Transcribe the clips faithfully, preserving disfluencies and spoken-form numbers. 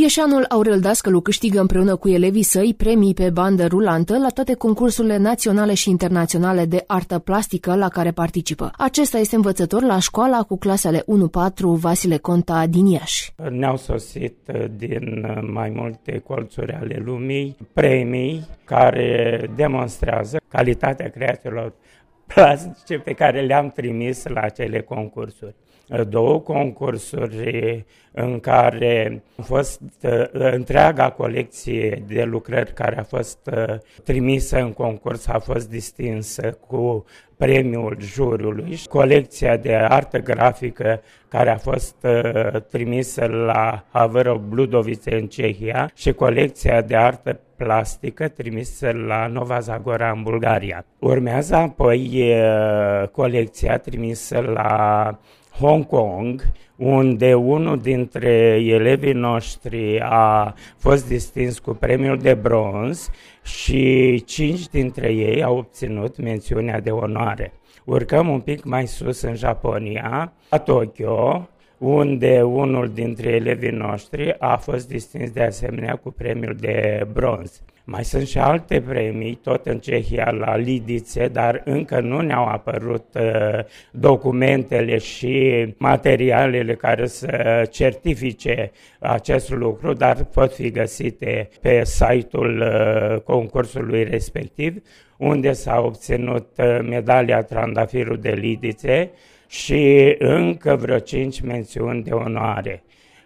Ilieșanul Aurel Dascălu câștigă împreună cu elevii săi premii pe bandă rulantă la toate concursurile naționale și internaționale de artă plastică la care participă. Acesta este învățător la școala cu clasele unu patru Vasile Conta din Iași. Ne-au sosit din mai multe colțuri ale lumii premii care demonstrează calitatea creațiilor plastice pe care le-am trimis la acele concursuri. Două concursuri în care a fost întreaga colecție de lucrări care a fost trimisă în concurs a fost distinsă cu premiul juriului. Colecția de artă grafică care a fost trimisă la Havrov Bludovice în Cehia și colecția de artă plastică trimisă la Nova Zagora în Bulgaria. Urmează apoi colecția trimisă la Hong Kong, unde unul dintre elevii noștri a fost distins cu premiul de bronz și cinci dintre ei au obținut mențiunea de onoare. Urcăm un pic mai sus în Japonia, la Tokyo, unde unul dintre elevii noștri a fost distins de asemenea cu premiul de bronz. Mai sunt și alte premii, tot în Cehia, la Lidice, dar încă nu ne-au apărut uh, documentele și materialele care să certifice acest lucru, dar pot fi găsite pe site-ul uh, concursului respectiv, unde s-a obținut uh, medalia Trandafirul de Lidice și încă vreo cinci mențiuni de onoare.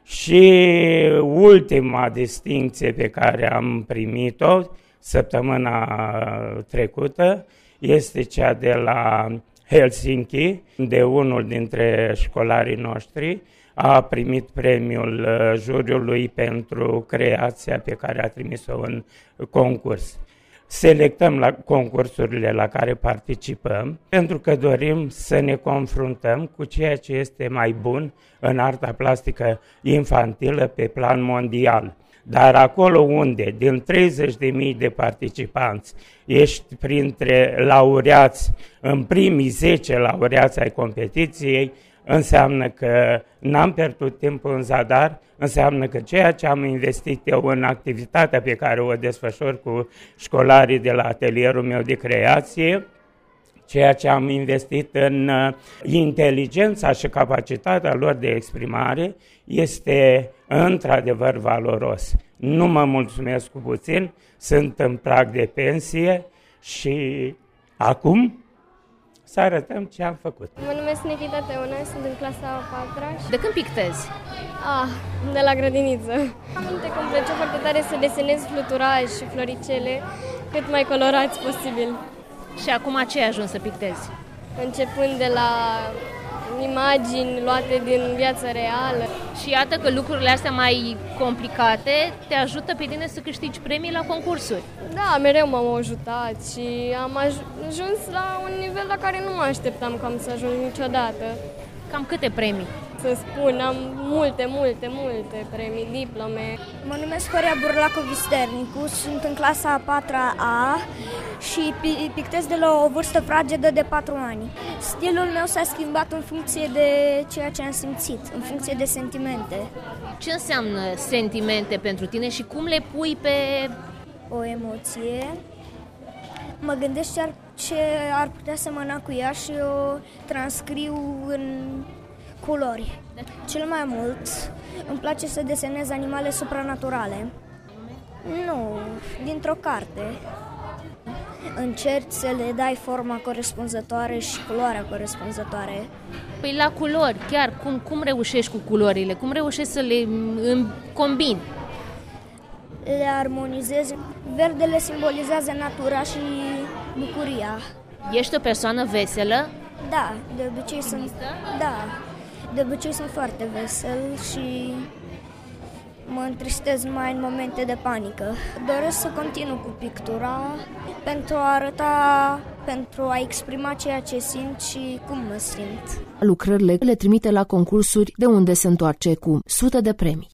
Și ultima distincție pe care am primit-o săptămâna trecută este cea de la Helsinki, unde unul dintre școlarii noștri a primit premiul juriului pentru creația pe care a trimis-o în concurs. Selectăm la concursurile la care participăm pentru că dorim să ne confruntăm cu ceea ce este mai bun în arta plastică infantilă pe plan mondial. Dar acolo unde, din treizeci de mii de participanți, ești printre laureați, în primii zece laureați ai competiției, înseamnă că n-am pierdut timpul în zadar, înseamnă că ceea ce am investit eu în activitatea pe care o desfășor cu școlarii de la atelierul meu de creație, ceea ce am investit în inteligența și capacitatea lor de exprimare este într-adevăr valoros. Nu mă mulțumesc cu puțin, sunt în prag de pensie și acum să arătăm ce am făcut. Mă numesc Nikita Teona, sunt în clasa a patra. De când pictezi? Ah, de la grădiniță. Aminte că îmi plăcea foarte tare să desenez fluturași și floricele cât mai colorați posibil. Și acum ce ai ajuns să pictezi? Începând de la imagini luate din viața reală. Și iată că lucrurile astea mai complicate te ajută pe tine să câștigi premii la concursuri. Da, mereu m-au ajutat și am ajuns la un nivel la care nu mă așteptam cam să ajung niciodată. Cam câte premii? Să spun, am multe, multe, multe premii, diplome. Mă numesc Horia Burlacovi Sternicu, sunt în clasa a patra A și pictez de la o vârstă fragedă de patru ani. Stilul meu s-a schimbat în funcție de ceea ce am simțit, în funcție de sentimente. Ce înseamnă sentimente pentru tine și cum le pui pe o emoție? Mă gândesc ce ar, ce ar putea semăna cu ea și o transcriu în culori. Cel mai mult îmi place să desenez animale supranaturale. Nu, dintr-o carte. Încerci să le dai forma corespunzătoare și culoarea corespunzătoare. Păi la culori, chiar cum, cum reușești cu culorile? Cum reușești să le combini? Le armonizez. Verdele simbolizează natura și bucuria. Ești o persoană veselă? Da, de obicei sunt. Da. De obicei sunt foarte vesel și mă întristez mai în momente de panică. Doresc să continu cu pictura pentru a arăta, pentru a exprima ceea ce simt și cum mă simt. Lucrările le trimite la concursuri de unde se întoarce cu sute de premii.